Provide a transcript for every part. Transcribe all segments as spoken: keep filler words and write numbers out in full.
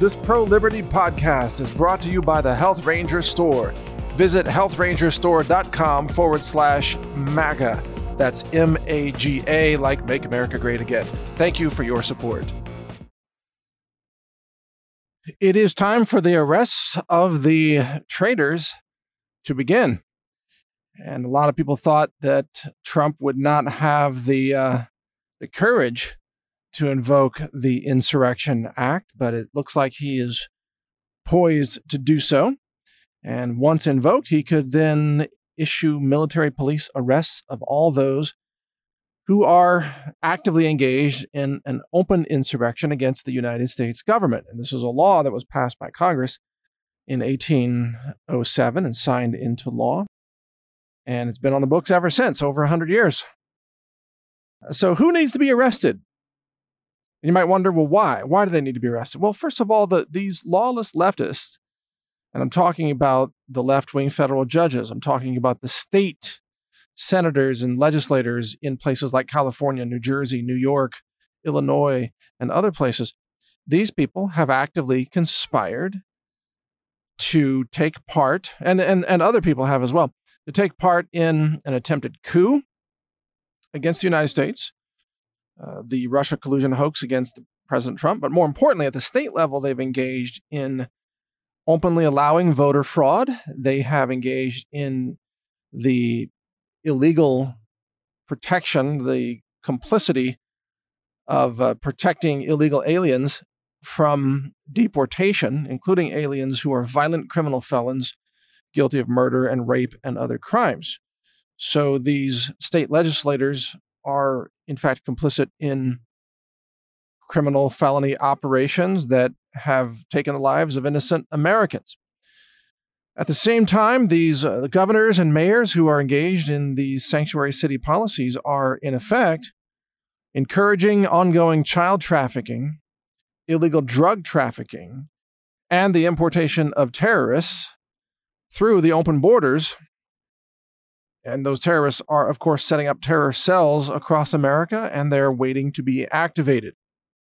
This pro-liberty podcast is brought to you by the Health Ranger Store. Visit health ranger store dot com forward slash MAGA. That's M A G A, like Make America Great Again. Thank you for your support. It is time for the arrests of the traitors to begin. And a lot of people thought that Trump would not have the uh, the courage to invoke the Insurrection Act, but it looks like he is poised to do so. And once invoked, he could then issue military police arrests of all those who are actively engaged in an open insurrection against the United States government. And this is a law that was passed by Congress in eighteen oh seven and signed into law. And it's been on the books ever since, over one hundred years. So who needs to be arrested? And you might wonder, well, why? Why do they need to be arrested? Well, first of all, the, these lawless leftists, and I'm talking about the left-wing federal judges, I'm talking about the state senators and legislators in places like California, New Jersey, New York, Illinois, and other places. These people have actively conspired to take part, and, and, and other people have as well, to take part in an attempted coup against the United States, uh, the Russia collusion hoax against President Trump, but more importantly, at the state level, they've engaged in openly allowing voter fraud. They have engaged in the illegal protection, the complicity of uh, protecting illegal aliens from deportation, including aliens who are violent criminal felons guilty of murder and rape and other crimes. So these state legislators are, in fact, complicit in criminal felony operations that have taken the lives of innocent Americans. At the same time, these uh, the governors and mayors who are engaged in these sanctuary city policies are, in effect, encouraging ongoing child trafficking, illegal drug trafficking, and the importation of terrorists through the open borders. And those terrorists are, of course, setting up terror cells across America, and they're waiting to be activated.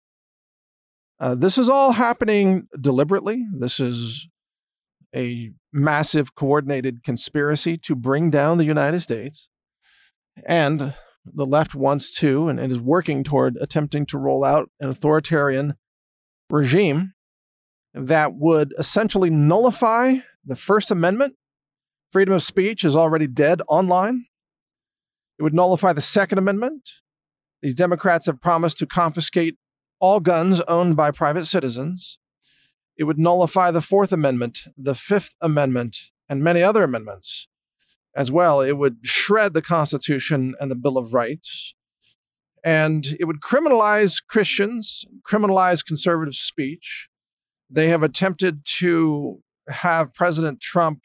Uh, this is all happening deliberately. This is a massive coordinated conspiracy to bring down the United States. And the left wants to, and, and is working toward attempting to roll out an authoritarian regime that would essentially nullify the First Amendment. Freedom of speech is already dead online. It would nullify the Second Amendment. These Democrats have promised to confiscate all guns owned by private citizens. It would nullify the Fourth Amendment, the Fifth Amendment, and many other amendments as well. It would shred the Constitution and the Bill of Rights. And it would criminalize Christians, criminalize conservative speech. They have attempted to have President Trump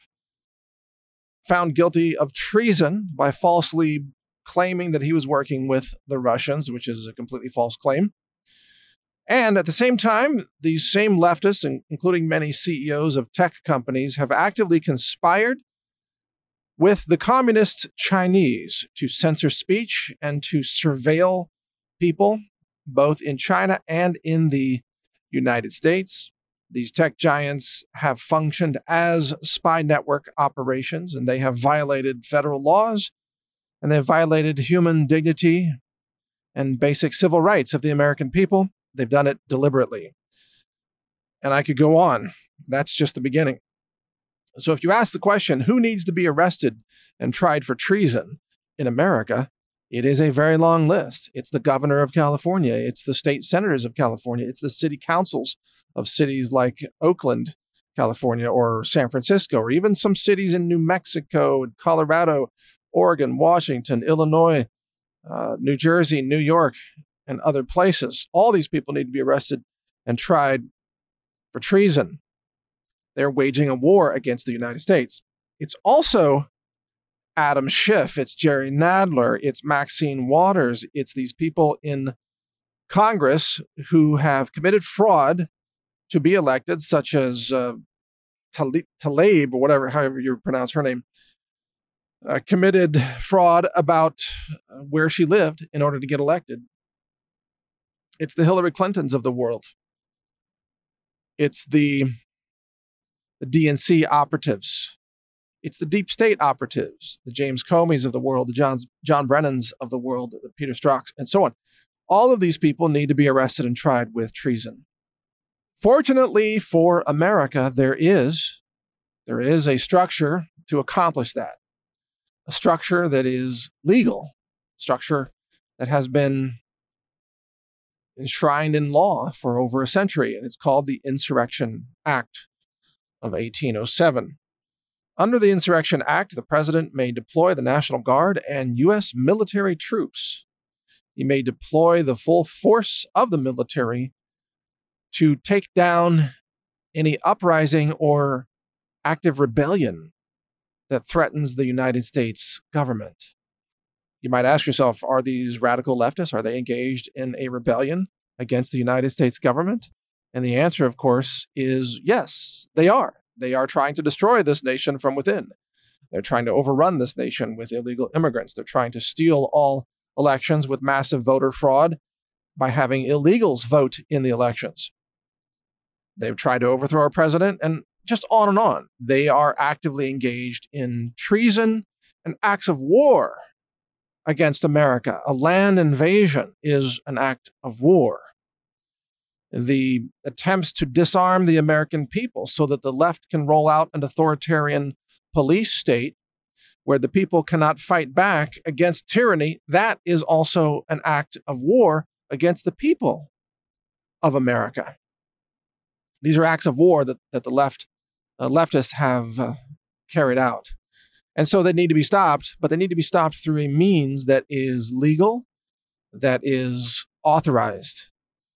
found guilty of treason by falsely claiming that he was working with the Russians, which is a completely false claim. And at the same time, these same leftists, including many C E Os of tech companies, have actively conspired with the communist Chinese to censor speech and to surveil people, both in China and in the United States. These tech giants have functioned as spy network operations, and they have violated federal laws, and they have violated human dignity and basic civil rights of the American people. They've done it deliberately. And I could go on. That's just the beginning. So if you ask the question, who needs to be arrested and tried for treason in America, it is a very long list. It's the governor of California. It's the state senators of California. It's the city councils of cities like Oakland, California, or San Francisco, or even some cities in New Mexico, Colorado, Oregon, Washington, Illinois, uh, New Jersey, New York, and other places. All these people need to be arrested and tried for treason. They're waging a war against the United States. It's also Adam Schiff, it's Jerry Nadler, it's Maxine Waters, it's these people in Congress who have committed fraud to be elected, such as uh, Tlaib, or whatever, however you pronounce her name, uh, committed fraud about where she lived in order to get elected. It's the Hillary Clintons of the world. It's the, the D N C operatives. It's the deep state operatives, the James Comeys of the world, the Johns, John Brennans of the world, the Peter Strzok's, and so on. All of these people need to be arrested and tried with treason. Fortunately for America, there is, there is a structure to accomplish that. A structure that is legal, structure that has been enshrined in law for over a century, and it's called the Insurrection Act of eighteen oh seven. Under the Insurrection Act, the president may deploy the National Guard and U S military troops. He may deploy the full force of the military to take down any uprising or active rebellion that threatens the United States government. You might ask yourself, are these radical leftists, are they engaged in a rebellion against the United States government? And the answer, of course, is yes, they are. They are trying to destroy this nation from within. They're trying to overrun this nation with illegal immigrants. They're trying to steal all elections with massive voter fraud by having illegals vote in the elections. They've tried to overthrow our president, and just on and on. They are actively engaged in treason and acts of war against America. A land invasion is an act of war. The attempts to disarm the American people so that the left can roll out an authoritarian police state where the people cannot fight back against tyranny, that is also an act of war against the people of America. These are acts of war that, that the left uh, leftists have uh, carried out. And so they need to be stopped, but they need to be stopped through a means that is legal, that is authorized.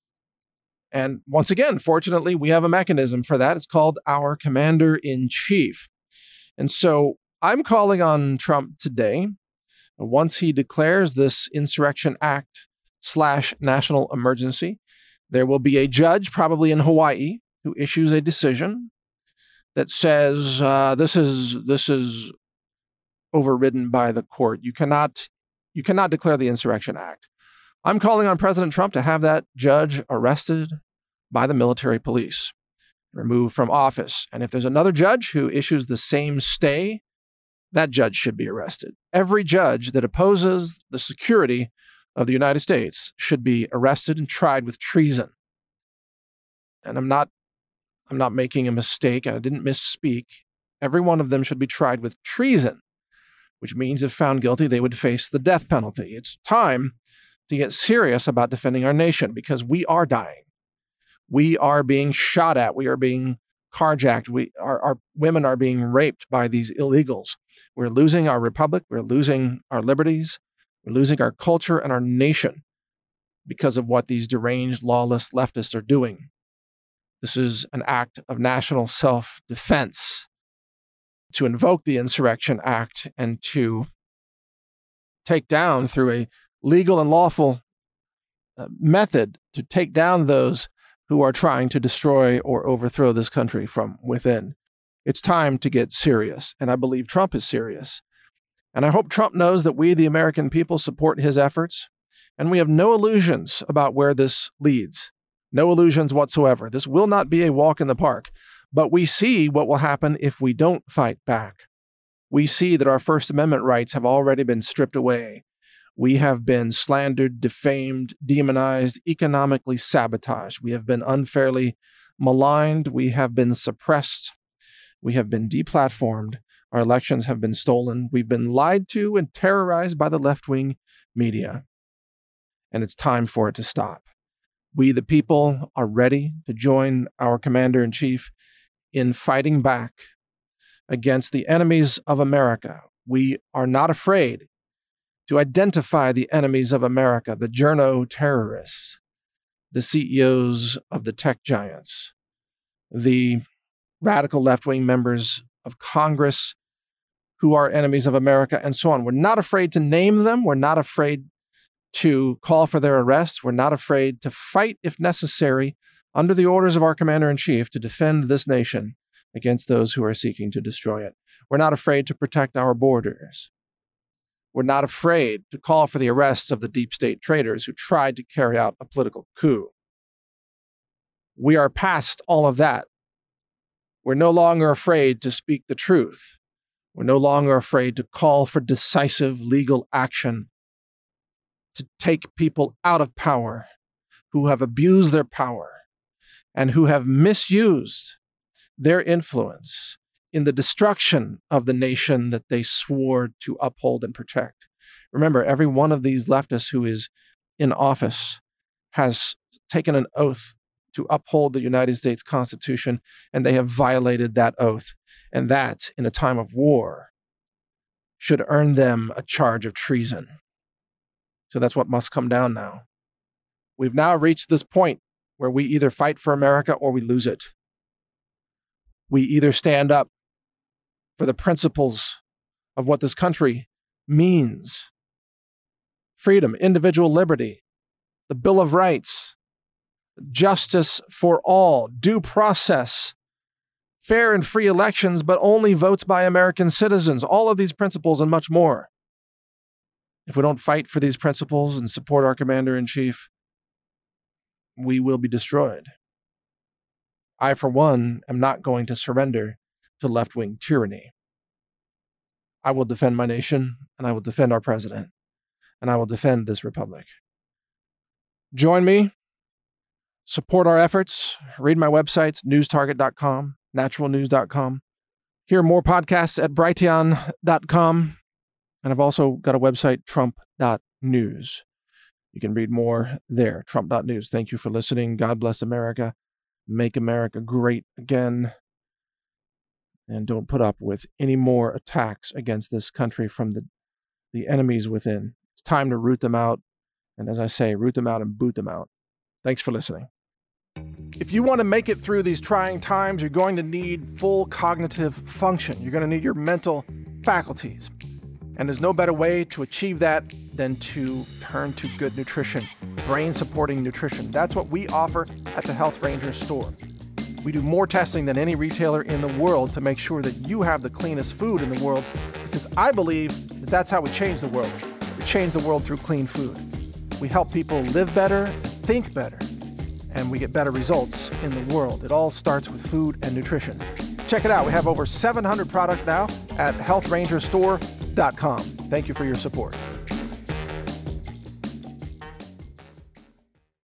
And once again, fortunately, we have a mechanism for that. It's called our Commander-in-Chief. And so I'm calling on Trump today, once he declares this Insurrection Act slash national emergency, there will be a judge, probably in Hawaii, who issues a decision that says uh, this is this is overridden by the court. You cannot you cannot declare the Insurrection Act. I'm calling on President Trump to have that judge arrested by the military police, removed from office. And if there's another judge who issues the same stay, that judge should be arrested. Every judge that opposes the security of the United States should be arrested and tried with treason. And I'm not I'm not making a mistake, and I didn't misspeak. Every one of them should be tried with treason, which means if found guilty, they would face the death penalty. It's time to get serious about defending our nation because we are dying. We are being shot at. We are being carjacked. We, our, our women are being raped by these illegals. We're losing our republic. We're losing our liberties. We're losing our culture and our nation because of what these deranged, lawless leftists are doing. This is an act of national self-defense to invoke the Insurrection Act and to take down through a legal and lawful uh, method to take down those who are trying to destroy or overthrow this country from within. It's time to get serious, and I believe Trump is serious. And I hope Trump knows that we, the American people, support his efforts, and we have no illusions about where this leads. No illusions whatsoever. This will not be a walk in the park, but we see what will happen if we don't fight back. We see that our First Amendment rights have already been stripped away. We have been slandered, defamed, demonized, economically sabotaged. We have been unfairly maligned. We have been suppressed. We have been deplatformed. Our elections have been stolen. We've been lied to and terrorized by the left-wing media. And it's time for it to stop. We, the people, are ready to join our Commander-in-Chief in fighting back against the enemies of America. We are not afraid to identify the enemies of America, the journo terrorists, the C E Os of the tech giants, the radical left-wing members of Congress who are enemies of America, and so on. We're not afraid to name them. We're not afraid to call for their arrest. We're not afraid to fight, if necessary, under the orders of our Commander-in-Chief to defend this nation against those who are seeking to destroy it. We're not afraid to protect our borders. We're not afraid to call for the arrests of the deep state traitors who tried to carry out a political coup. We are past all of that. We're no longer afraid to speak the truth. We're no longer afraid to call for decisive legal action to take people out of power who have abused their power and who have misused their influence in the destruction of the nation that they swore to uphold and protect. Remember, every one of these leftists who is in office has taken an oath to uphold the United States Constitution, and they have violated that oath. And that, in a time of war, should earn them a charge of treason. So that's what must come down now. We've now reached this point where we either fight for America or we lose it. We either stand up for the principles of what this country means: freedom, individual liberty, the Bill of Rights, justice for all, due process, fair and free elections, but only votes by American citizens, all of these principles and much more. If we don't fight for these principles and support our commander-in-chief, we will be destroyed. I, for one, am not going to surrender to left-wing tyranny. I will defend my nation, and I will defend our president, and I will defend this republic. Join me. Support our efforts. Read my websites, news target dot com, natural news dot com. Hear more podcasts at brighteon dot com. And I've also got a website, trump dot news. You can read more there, trump dot news. Thank you for listening. God bless America. Make America great again. And don't put up with any more attacks against this country from the, the enemies within. It's time to root them out. And as I say, root them out and boot them out. Thanks for listening. If you want to make it through these trying times, you're going to need full cognitive function. You're going to need your mental faculties. And there's no better way to achieve that than to turn to good nutrition, brain-supporting nutrition. That's what we offer at the Health Ranger store. We do more testing than any retailer in the world to make sure that you have the cleanest food in the world, because I believe that that's how we change the world. We change the world through clean food. We help people live better, think better, and we get better results in the world. It all starts with food and nutrition. Check it out. We have over seven hundred products now at health ranger store dot com. Thank you for your support.